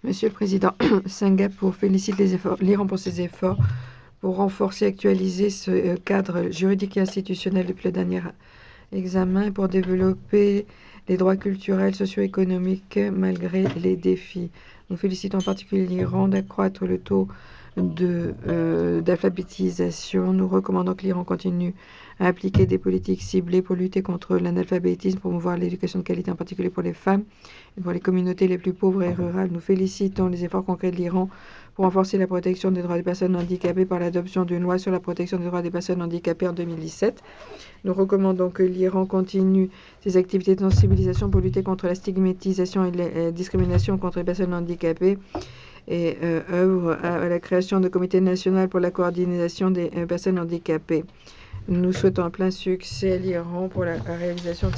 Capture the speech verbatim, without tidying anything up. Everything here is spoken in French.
Monsieur le Président, Singapour félicite les efforts, l'Iran pour ses efforts pour renforcer et actualiser ce euh, cadre juridique et institutionnel depuis le dernier examen et pour développer les droits culturels, socio-économiques malgré les défis. Nous félicitons en particulier l'Iran d'accroître le taux de, euh, d'alphabétisation. Nous recommandons que l'Iran continue à appliquer des politiques ciblées pour lutter contre l'analphabétisme, promouvoir l'éducation de qualité, en particulier pour les femmes et pour les communautés les plus pauvres et rurales. Nous félicitons les efforts concrets de l'Iran pour renforcer la protection des droits des personnes handicapées par l'adoption d'une loi sur la protection des droits des personnes handicapées en deux mille dix-sept. Nous recommandons que l'Iran continue ses activités de sensibilisation pour lutter contre la stigmatisation et la euh, discrimination contre les personnes handicapées et euh, œuvre à, à la création de comités nationaux pour la coordination des euh, personnes handicapées. Nous souhaitons un plein succès à l'Iran pour la, la réalisation de